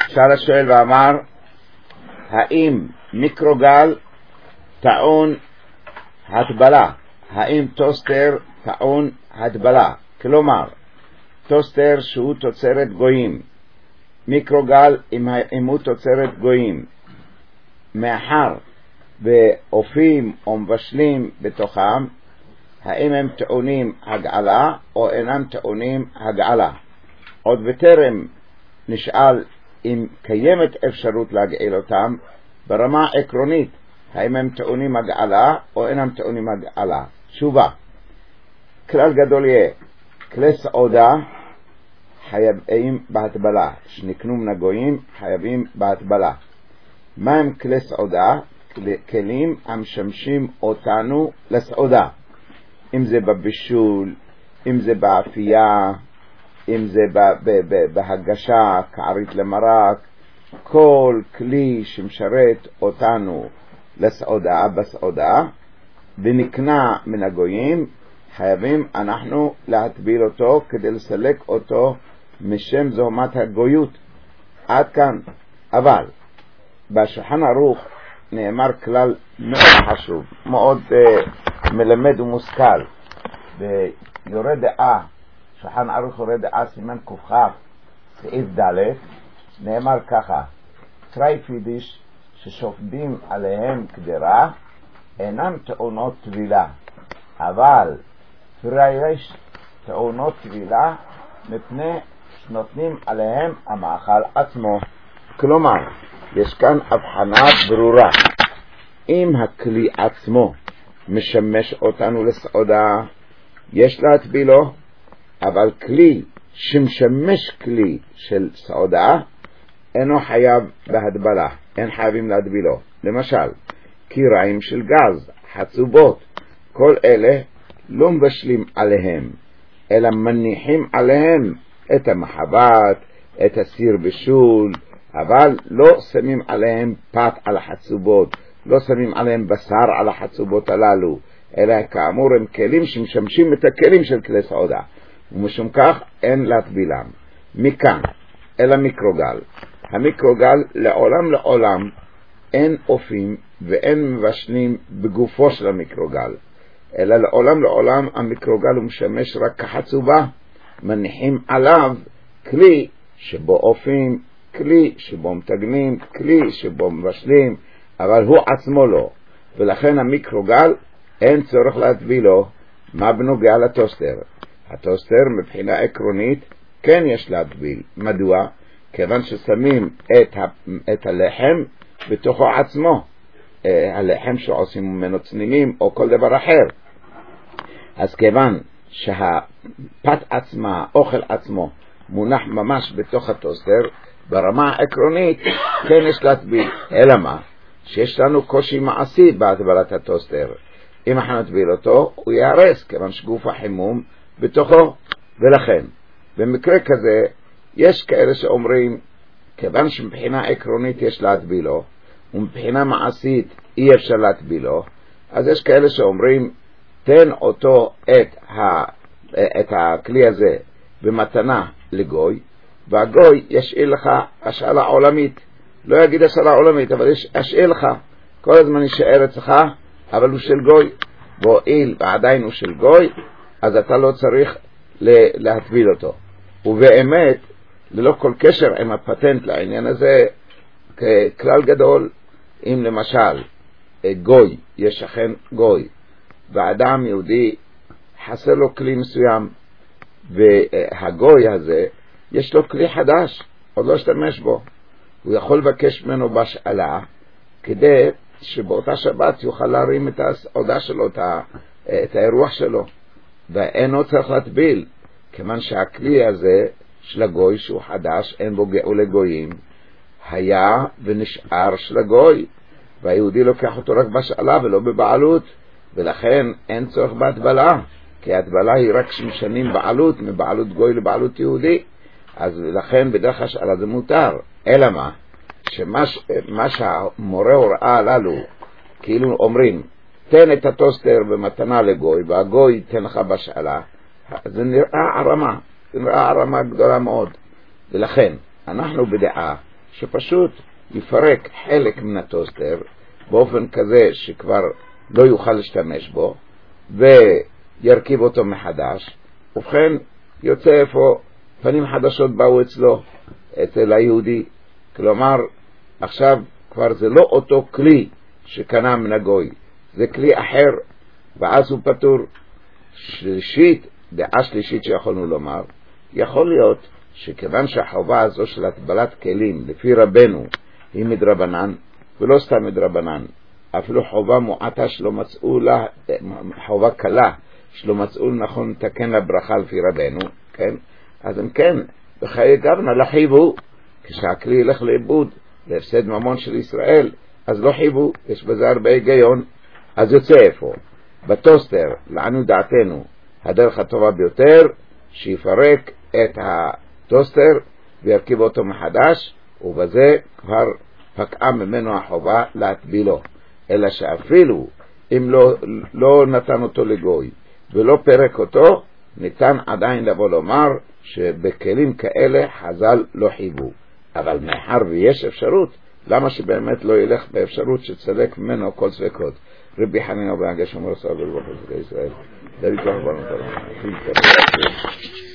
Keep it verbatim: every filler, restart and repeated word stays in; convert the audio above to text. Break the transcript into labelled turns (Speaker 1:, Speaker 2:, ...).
Speaker 1: שאל השואל ואמר, האם מיקרוגל טעון הטבלה? האם טוסטר טעון הטבלה? כלומר, טוסטר שהוא תוצרת גויים, מיקרוגל אם הוא תוצרת גויים, מאחר ואופים או מבשלים בתוכם, האם הם טעונים הגעלה או אינם טעונים הגעלה? עוד בטרם נשאל אם קיימת אפשרות להגעיל אותם, ברמה עקרונית, האם הם טעונים הגעלה או אינם טעונים הגעלה? תשובה, כלל גדול יהיה, כלי סעודה חייבים בהטבלה, שנקנו מן הגויים חייבים בהטבלה. מה הם כלי סעודה? כלים המשמשים אותנו לסעודה, אם זה בבישול, אם זה באפייה, אם זה בהגשה, כערית למרק, כל כלי שמשרת אותנו לסעודה, בסעודה, ונקנה מן הגויים, חייבים אנחנו להטביל אותו כדי לסלק אותו משם זוהמת הגויות. עד כאן. אבל בשולחן ערוך נאמר כלל מאוד חשוב, מאוד uh, מלמד ומושכל. ביורה דעה, שולחן ערוך יורה דעה סימן קופחף, סעיף ד', נאמר ככה, תרי פידיש ששופדים עליהם קדרה אינם טעונות טבילה, אבל פרייש טעונות טבילה מפני שנותנים עליהם המאכל עצמו. כלומר, יש כאן הבחנה ברורה. אם הכלי עצמו משמש אותנו לסעודה, יש להטבילו, אבל כלי שמשמש כלי של סעודה אינו חייב בהטבלה, אין חייבים להטבילו. למשל, קיריים של גז, חצובות, כל אלה לא מבשלים עליהם, אלא מניחים עליהם את המחבת, את הסיר בשול, אבל לא שמים עליהם פת על החצובות, לא שמים עליהם בשר על החצובות הללו, אלא כאמור הם כלים שמשמשים את הכלים של כלי סעודה, ומשום כך אין להטבילם. מכאן אל המיקרוגל. המיקרוגל לעולם לעולם אין אופים ואין מבשלים בגופו של המיקרוגל, אלא לעולם לעולם המיקרוגל הוא משמש רק כחצובה, מניחים עליו כלי שבו אופים, כלי שבו מתגנים, כלי שבו מבשלים, אבל הוא עצמו לא. ולכן המיקרוגל אין צורך להטבילו. מה בנוגע לטוסטר? הטוסטר מבחינה עקרונית כן יש להטביל. מדוע? כיוון ששמים את, ה, את הלחם בתוכו עצמו, הלחם שעושים ממנו צנינים או כל דבר אחר. אז כיוון שהפת עצמה, האוכל עצמו, מונח ממש בתוך הטוסטר, ברמה העקרונית כן יש להטביל. אלא מה? שיש לנו קושי מעשי בהטבלת הטוסטר. אם אנחנו נטביל אותו, הוא יערס, כיוון שגוף החימום בתוכו. ולכן, במקרה כזה, יש כאלה שאומרים, כיוון שמבחינה עקרונית יש להטבילו, ומבחינה מעשית אי אפשר להטבילו, אז יש כאלה שאומרים, תן אותו את, ה, את הכלי הזה במתנה לגוי, והגוי ישאיל לך השאלה עולמית. לא יגיד השאלה עולמית, אבל ישאיל לך. כל הזמן יישאר אצלך, אבל הוא של גוי. והואיל ועדיין הוא של גוי, אז אתה לא צריך להטביל אותו. ובאמת, ללא כל קשר עם הפטנט לעניין הזה, ככלל גדול, אם למשל גוי, יש אכן גוי, ואדם יהודי חסר לו כלי מסוים, והגוי הזה יש לו כלי חדש, עוד לא השתמש בו, הוא יכול לבקש ממנו בשאלה, כדי שבאותה שבת יוכל להרים את הסעודה שלו, את האירוח שלו, ואינו צריך להטביל, כיוון שהכלי הזה של הגוי שהוא חדש, אין בו גאול לגויים, היה ונשאר של הגוי, והיהודי לוקח אותו רק בשאלה ולא בבעלות, ולכן אין צורך בהטבלה, כי ההטבלה היא רק שמשנים בעלות, מבעלות גוי לבעלות יהודי, אז לכן בדרך השאלה זה מותר. אלא מה? שמה מה שהמורה הוראה הללו, כאילו אומרים, תן את הטוסטר במתנה לגוי, והגוי תן לך בשאלה, זה נראה הרמה, זה נראה הרמה גדולה מאוד. ולכן, אנחנו בדעה שפשוט יפרק חלק מן הטוסטר באופן כזה שכבר לא יוכל להשתמש בו, וירכיב אותו מחדש. ובכן יוצא איפה פנים חדשות באו אצלו, אצל היהודי. כלומר, עכשיו כבר זה לא אותו כלי שקנה מן הגוי, זה כלי אחר, ואז הוא פטור. שלישית, דעה שלישית שיכולנו לומר, יכול להיות שכיוון שהחובה הזו של הטבלת כלים לפי רבנו היא מדרבנן, ולא סתם מדרבנן, אפילו חובה מועטה שלא מצאו לה, חובה קלה שלא מצאו נכון לתקן לברכה לפי רבנו, כן? אז אם כן, בחיי גבנה לא חייבו, כשהכלי ילך לאיבוד, להפסד ממון של ישראל, אז לא חייבו, יש בזה הרבה היגיון. אז יוצא איפה? בטוסטר, לענו דעתנו, הדרך הטובה ביותר, שיפרק את הטוסטר וירכיב אותו מחדש, ובזה כבר פקעה ממנו החובה להטבילו. אלא שאפילו אם לא, לא נתן אותו לגוי ולא פרק אותו, ניתן עדיין לבוא לומר שבכלים כאלה חז"ל לא חייבו. אבל מאחר ויש אפשרות, למה שבאמת לא ילך באפשרות שצלק ממנו כל ספקות? רבי חנינא בן הגשם רס"ר ברוך ישראל, דוד לא חברנו תלמוד.